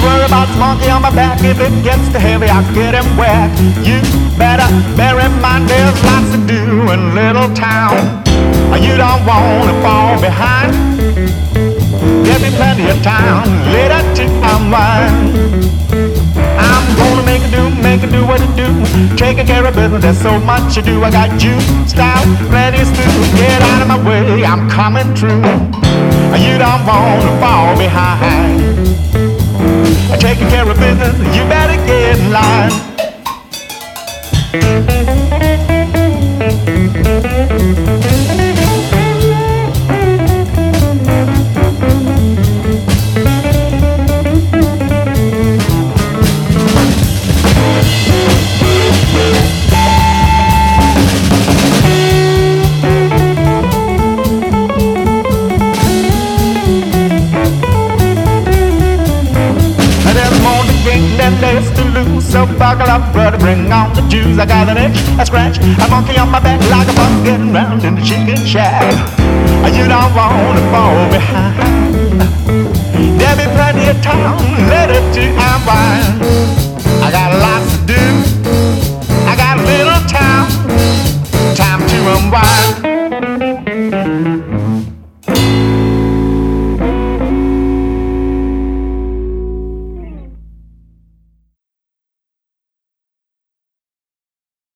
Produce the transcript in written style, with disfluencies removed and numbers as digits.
you worry about the monkey on my back. If it gets too heavy, I'll get him wet. You better bear in mind there's lots to do in little town. You don't want to fall behind. There'll be plenty of time later to unwind. I'm gonna make it do what it do. Taking care of business, there's so much to do. I got juice, style, plenty of stew. Get out of my way, I'm coming through. You don't want to fall behind. Taking care of business, you better get in line. There's to lose, so buckle up, brother, bring on the juice. I got an itch, a scratch, a monkey on my back like a bug getting round in the chicken shack. You don't want to fall behind. There'll be plenty of time later to unwind. I got lots to do, I got a little time to unwind.